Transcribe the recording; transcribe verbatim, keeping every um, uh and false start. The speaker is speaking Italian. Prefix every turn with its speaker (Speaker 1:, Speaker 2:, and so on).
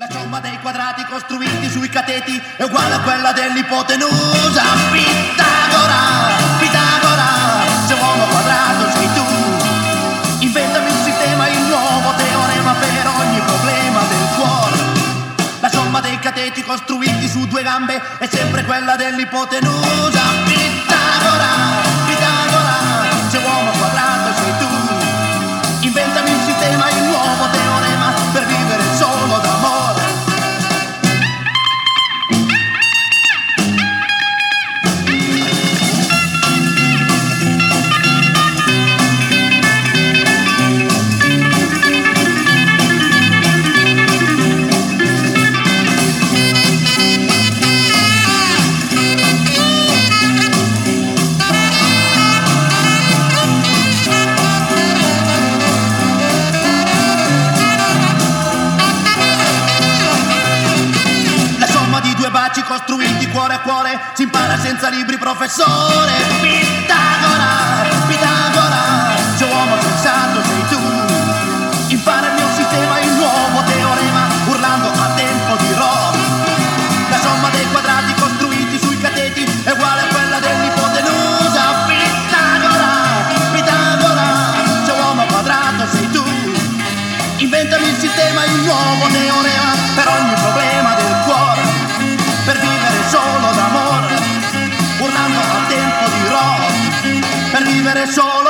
Speaker 1: La somma dei quadrati costruiti sui cateti è uguale a quella dell'ipotenusa. Pitagora, Pitagora, se uomo quadrato sei tu. Inventami un sistema, il nuovo teorema per ogni problema del cuore. La somma dei cateti costruiti su due gambe è sempre quella dell'ipotenusa. Pitagora, Pitagora, se uomo quadrato sei tu. Inventami un sistema, il nuovo teorema per vivere solo d'amore. Baci costruiti cuore a cuore si impara senza libri, professore. Pitagora, Pitagora, se uomo sensato sei tu. Impara il mio sistema, il nuovo teorema, urlando a tempo di Rho. La somma dei quadrati costruiti sui cateti è uguale a quella dell'ipotenusa. Pitagora, Pitagora, se uomo quadrato sei tu. Inventami il sistema, il nuovo teorema per ogni problema del cuore. Per vivere solo d'amore, urlando a tempo di Rho, per vivere solo